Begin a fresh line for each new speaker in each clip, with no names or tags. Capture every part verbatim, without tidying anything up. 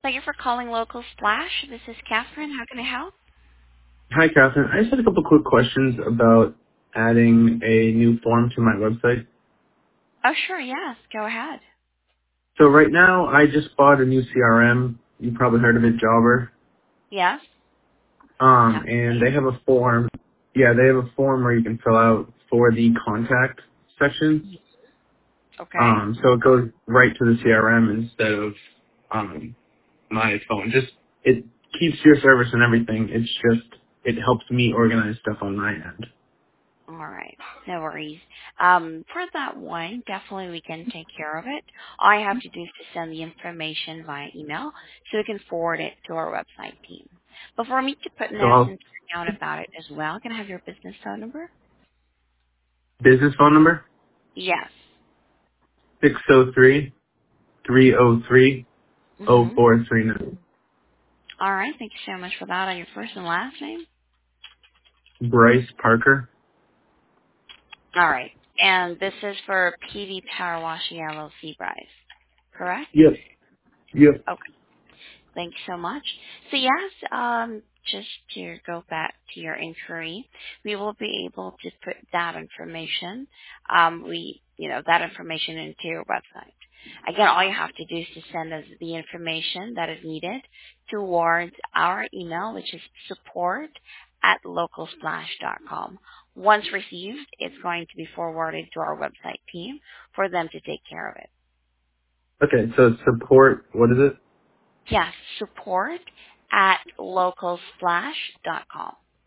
Thank you for calling Local Splash. This is Catherine. How can I help?
Hi, Catherine. I just had a couple quick questions about adding a new form to my website.
Oh, sure. Yes. Go ahead.
So right now, I just bought a new C R M. You probably heard of it, Jobber.
Yes.
Um, and
Definitely.
they have a form. Yeah, they have a form where you can fill out for the contact section.
Okay.
Um, so it goes right to the C R M instead of um, my phone. Just it keeps your service and everything. It's just it helps me organize stuff on my end.
All right. No worries. Um, for that one, definitely we can take care of it. All I have to do is to send the information via email so we can forward it to our website team. But for me to put
So
notes
I'll
and down about it as well, can I have your business phone number?
business phone number
Yes.
six zero three. three oh three oh
Mm-hmm.
four three nine.
All right. Thank you so much for that. On your first and last name?
Bryce Parker.
All right. And this is for P V Power Washing L L C, Bryce, correct?
Yep. Yep.
Okay. Thanks so much. So yes, um, just to go back to your inquiry, we will be able to put that information, um, we, you know, that information into your website. Again, all you have to do is to send us the information that is needed towards our email, which is support at localsplash dot com. Once received, it's going to be forwarded to our website team for them to take care of it.
Okay, so support, what is it?
Yes, support at localsplash dot com.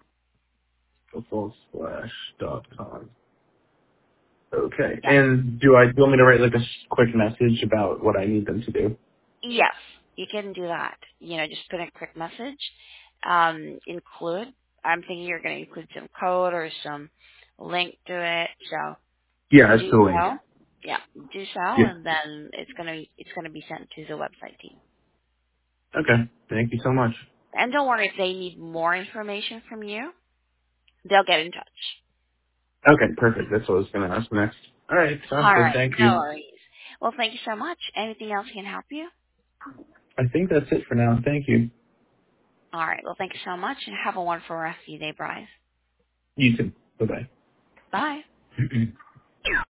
Splash dot com. Okay,
Yes.
and do I, do you want me to write like a s- quick message about what I need them to do?
Yes, you can do that. You know, just put in a quick message. Um, include. I'm thinking you're going to include some code or some link to it. So
Yeah, it's
do
the link.
so. Yeah, do so,
Yeah.
and then it's going to it's going to be sent to the website team.
Okay, thank you so much.
And don't worry if they need more information from you, they'll get in touch.
Okay, perfect. That's what I was going to ask next. All right, sounds
All
good.
right,
Thank
no
you.
worries. Well, thank you so much. Anything else can help you?
I think that's it for now. Thank you.
All right. Well, thank you so much, and have a wonderful rest of your day, Bryce.
You too. Bye-bye.
Bye.